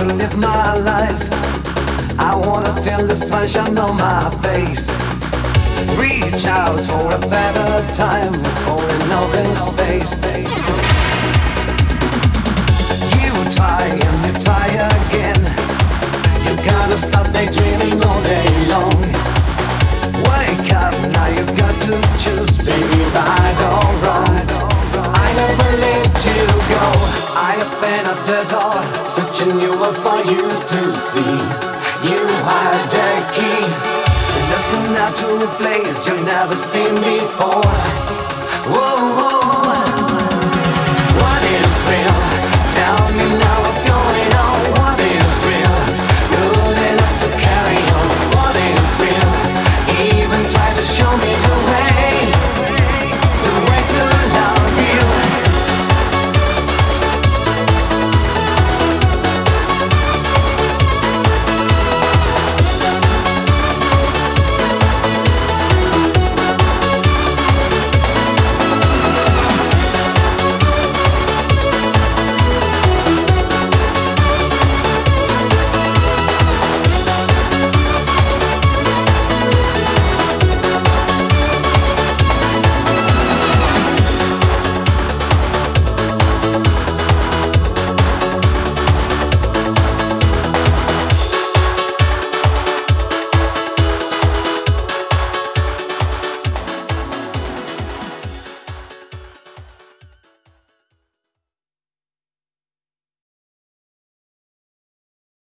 live my life. I wanna feel the sunshine on my face. Reach out for a better time, for an open space. You try and you try again. You gotta stop daydreaming all day long. Wake up, now you've got to choose, baby, right or wrong. I never let you go. I open up the door, searching you up for you to see. You are the key. Let's go now to a place you've never seen before. Whoa, whoa, whoa.